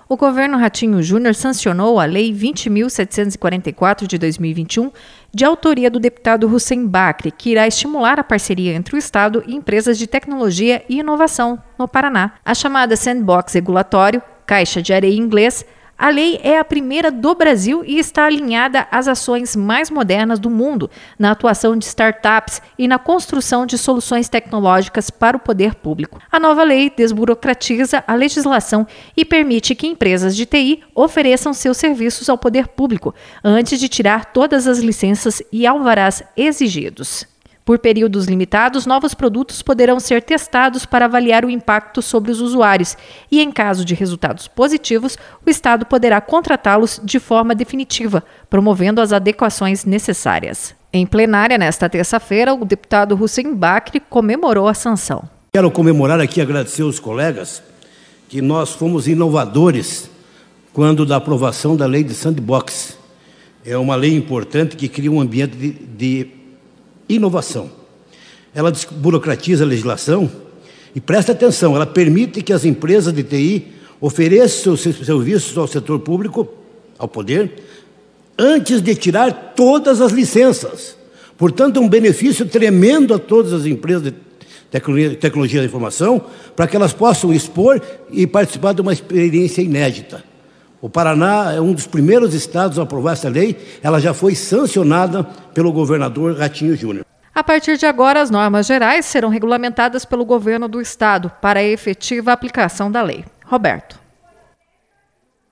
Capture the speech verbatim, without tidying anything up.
O governo Ratinho Júnior sancionou a Lei vinte mil setecentos e quarenta e quatro de dois mil e vinte e um, de autoria do deputado Hussein Bacri, que irá estimular a parceria entre o Estado e empresas de tecnologia e inovação no Paraná. A chamada Sandbox Regulatório, Caixa de Areia em inglês, a lei é a primeira do Brasil e está alinhada às ações mais modernas do mundo, na atuação de startups e na construção de soluções tecnológicas para o poder público. A nova lei desburocratiza a legislação e permite que empresas de T I ofereçam seus serviços ao poder público, antes de tirar todas as licenças e alvarás exigidos. Por períodos limitados, novos produtos poderão ser testados para avaliar o impacto sobre os usuários e, em caso de resultados positivos, o Estado poderá contratá-los de forma definitiva, promovendo as adequações necessárias. Em plenária, nesta terça-feira, o deputado Hussein Bacri comemorou a sanção. Quero comemorar aqui e agradecer aos colegas que nós fomos inovadores quando da aprovação da lei de Sandbox. É uma lei importante que cria um ambiente de, de inovação. Ela desburocratiza a legislação e, presta atenção, ela permite que as empresas de T I ofereçam seus serviços ao setor público, ao poder, antes de tirar todas as licenças. Portanto, um benefício tremendo a todas as empresas de tecnologia, tecnologia da informação, para que elas possam expor e participar de uma experiência inédita. O Paraná é um dos primeiros estados a aprovar essa lei. Ela já foi sancionada pelo governador Ratinho Júnior. A partir de agora, as normas gerais serão regulamentadas pelo governo do estado para a efetiva aplicação da lei. Roberto.